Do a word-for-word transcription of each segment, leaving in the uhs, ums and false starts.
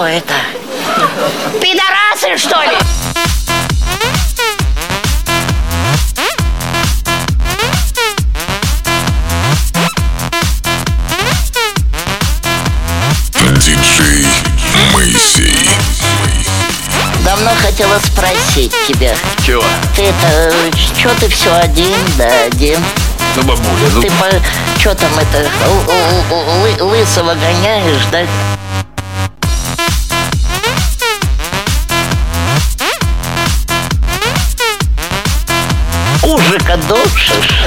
что это? Пидорасы, что ли? Диджей Моисей. Давно хотела спросить тебя. Чего? Ты это, что ты все один, да один? Ну, бабуля, ну... Ты по, что там это, л- л- л- лысого гоняешь, да? Ужика душишь?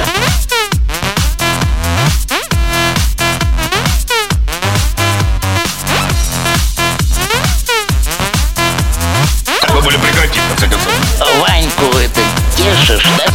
Бабуля, прекрати, в конце концов. Ваньку это тешишь, да?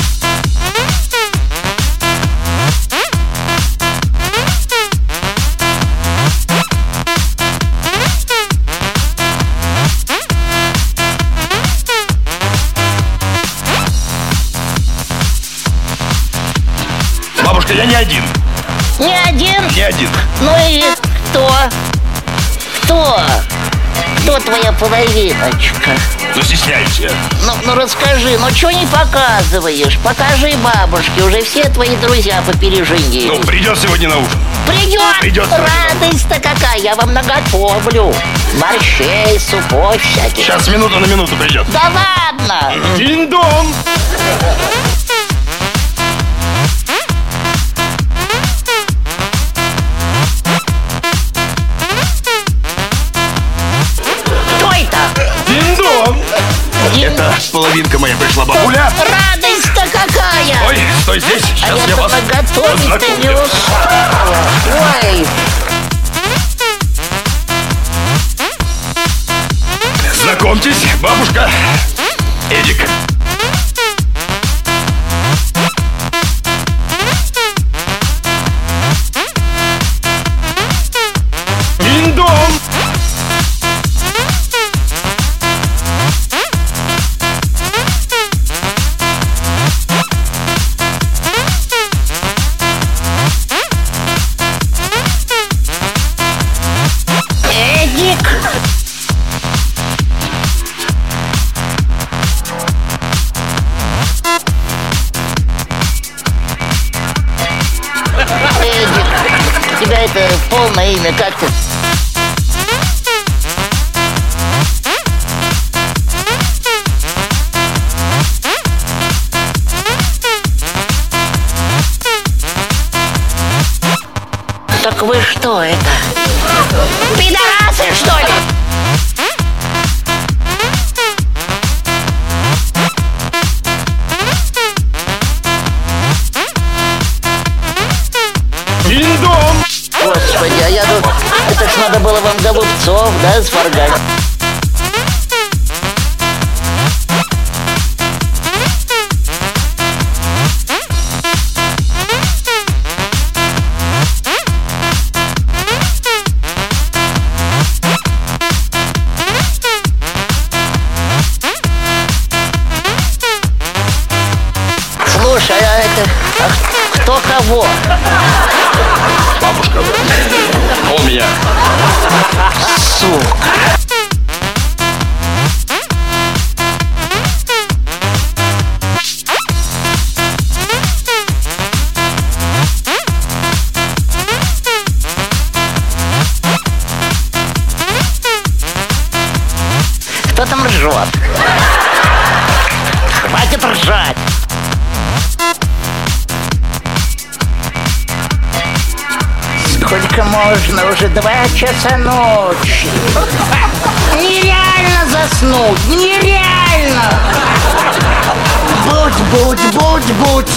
Бабушка, я не один. Не один? Не один. Ну и кто? Кто? Кто твоя половиночка? Ну, стесняюсь я. Ну, ну расскажи, ну что не показываешь? Покажи бабушке, уже все твои друзья попереженили. Ну, придет сегодня на ужин. Придет! Придет. Радость-то какая, я вам наготовлю. Борщей, супов всяких. Сейчас, минуту на минуту придет. Да ладно! Динь-дон! Кто это? Динь-дон! Динь- Это половинка моя пришла, бабуля. Радость-то какая! Ой, стой здесь, а сейчас я я-то вас наготовить-то не познакомлю. успела. Ой, Знакомьтесь, бабушка Эдик. Динь-дон! Эдик! Эдик, у тебя это полное имя как-то? Так вы что это? Пидорасы, что ли? Динь-дон! Господи, а я тут... Это ж надо было вам голубцов, да, сваргать? Слушай, а это... а кто кого? Бабушка, он меня. Сука. Кто там ржет? Хватит ржать. Сколько можно? Уже два часа ночи. Нереально заснуть! Нереально! Будь, будь, будь, будь!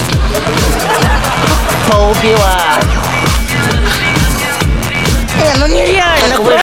Поубиваю. Э, ну нереально!